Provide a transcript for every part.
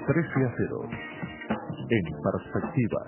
13-0. En perspectiva.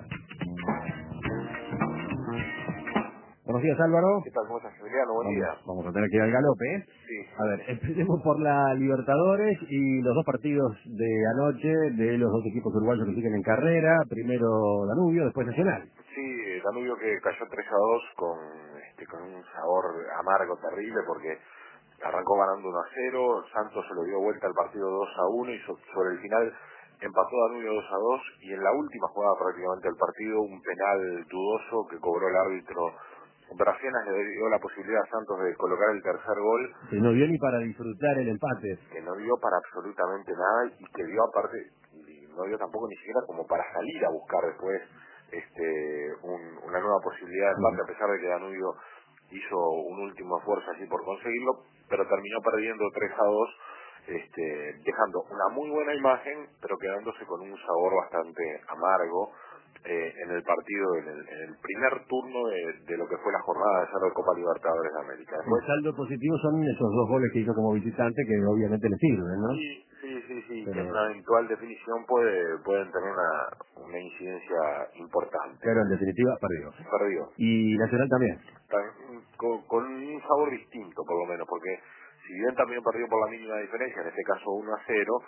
Buenos días, Álvaro. ¿Qué tal? ¿Cómo estás, Emiliano? Buen día. Vamos a tener que ir al galope, ¿eh? Sí. A ver, empecemos por la Libertadores y los dos partidos de anoche de los dos equipos uruguayos que siguen en carrera. Primero Danubio, después Nacional. Sí, Danubio que cayó 3-2 con un sabor amargo terrible porque arrancó ganando 1-0, Santos se lo dio vuelta al partido 2-1 y sobre el final empató Danubio 2-2 y en la última jugada prácticamente del partido un penal dudoso que cobró el árbitro Bracenas le dio la posibilidad a Santos de colocar el tercer gol. Que no dio ni para disfrutar el empate. Que no dio para absolutamente nada y que dio aparte, y no dio tampoco ni siquiera como para salir a buscar después una nueva posibilidad de empate, a pesar de que Danubio hizo un último esfuerzo así por conseguirlo, pero terminó perdiendo 3-2, dejando una muy buena imagen, pero quedándose con un sabor bastante amargo en el partido, en el primer turno de lo que fue la jornada de cerro de Copa Libertadores de América. Después, el saldo positivo son esos dos goles que hizo como visitante, que obviamente le sirven, ¿no? Sí, Pero que en una eventual definición pueden tener una incidencia importante. pero en definitiva perdió. Perdió. Y Nacional también. Con un sabor distinto, por lo menos, porque si bien también perdió por la mínima diferencia, en este caso 1-0,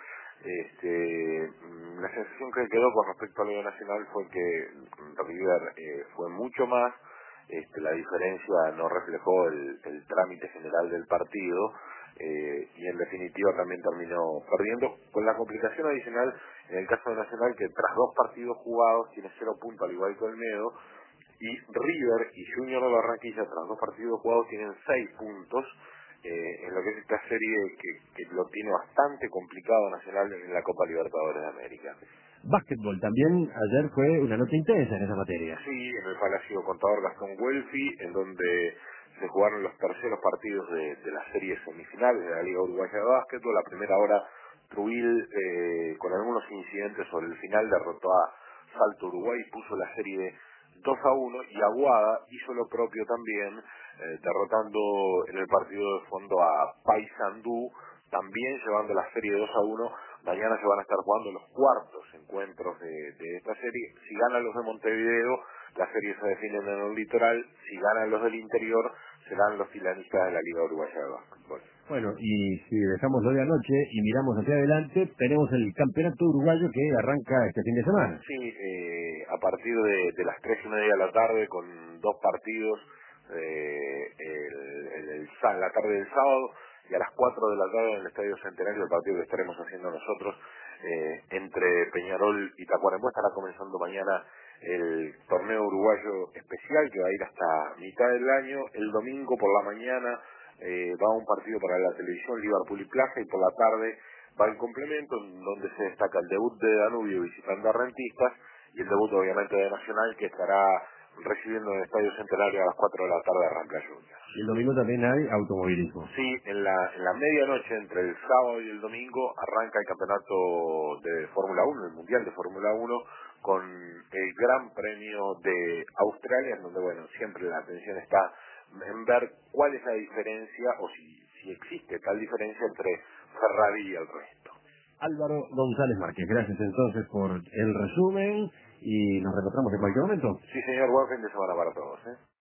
la sensación que quedó con respecto a lo de Nacional fue que River fue mucho más, la diferencia no reflejó el trámite general del partido, y en definitiva también terminó perdiendo, con la complicación adicional en el caso de Nacional, que tras dos partidos jugados tiene 0 puntos al igual que Olmedo, y River y Junior de Barranquilla tras dos partidos jugados tienen 6 puntos, en lo que es esta serie que lo tiene bastante complicado Nacional en la Copa Libertadores de América. Básquetbol también ayer fue una noche intensa en esa materia. Sí, en el Palacio Contador Gastón Guelfi, en donde se jugaron los terceros partidos de las series semifinales de la Liga Uruguaya de Básquetbol. La primera hora, Truil, con algunos incidentes sobre el final, derrotó a Salto Uruguay, puso la serie 2-1, y Aguada hizo lo propio también, derrotando en el partido de fondo a Paysandú, también llevando la serie 2-1. Mañana se van a estar jugando los cuartos encuentros de esta serie. Si ganan los de Montevideo, la serie se define en el litoral. Si ganan los del interior, serán los finalistas de la Liga Uruguaya de Básquetbol. Bueno, y si dejamos lo de anoche y miramos hacia adelante, tenemos el campeonato uruguayo que arranca este fin de semana. Sí, a partir de las 3:30 de la tarde, con dos partidos, la tarde del sábado, y a las 4 de la tarde en el Estadio Centenario, el partido que estaremos haciendo nosotros entre Peñarol y Tacuarembó. Estará comenzando mañana el torneo uruguayo especial que va a ir hasta mitad del año. El domingo por la mañana va un partido para la televisión, Liverpool y Plaza, y por la tarde va el complemento, en donde se destaca el debut de Danubio visitando a Rentistas y el debut obviamente de Nacional, que estará recibiendo en el Estadio Centenario a las 4 de la tarde a Rampla Juniors. Y el domingo también hay automovilismo. Sí, en la medianoche entre el sábado y el domingo arranca el campeonato de Fórmula 1, el Mundial de Fórmula 1, con el Gran Premio de Australia, en donde, bueno, siempre la atención está en ver cuál es la diferencia, o si existe tal diferencia entre Ferrari y el resto. Álvaro González Márquez, gracias entonces por el resumen y nos reencontramos en cualquier momento. Sí, señor, buen fin de semana para todos, ¿eh?